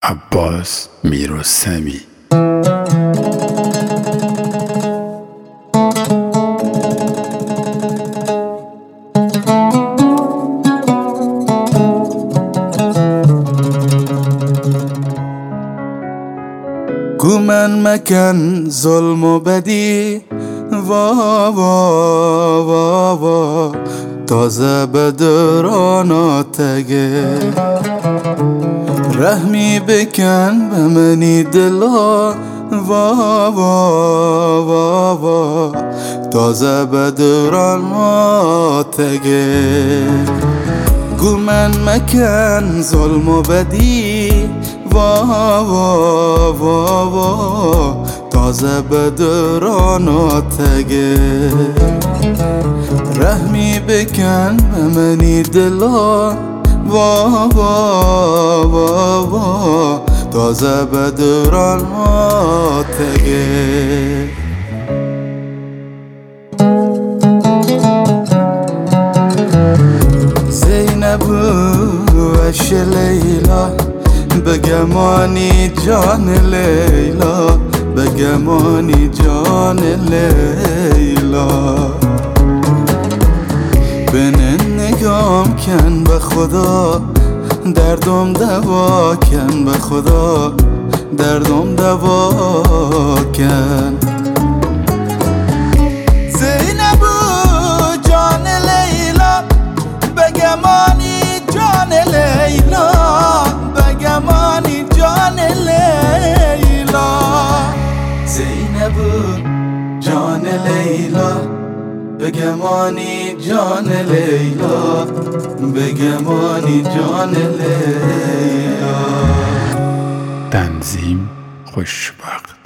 عباس میررستمی. گو من مکن ظلم و بدی، وا وا وا وا تازه بدران تگه. رحمی بکن به منی دلا، وا وا وا وا تازه بدران تگه. گو من مکن ظلم و بدی، وا وا وا وا تازه بدران تگه. رحمی بکن به منی دلا، وا وا وا وا تازه بدران تگه. زینب وش لیلا، بگمانی جان لیلا، بگمانی جان لیلا. بنه نگام کن به خدا، دردم دوا کن به خدا، دردم دوا کن. زینب جان لیلا، بگمانی جان لیلا، بگمانی جان لیلا. زینب جان لیلا، بگمانی جان لیلا، بگمانی جان لیلا. تنظیم خوشبخت.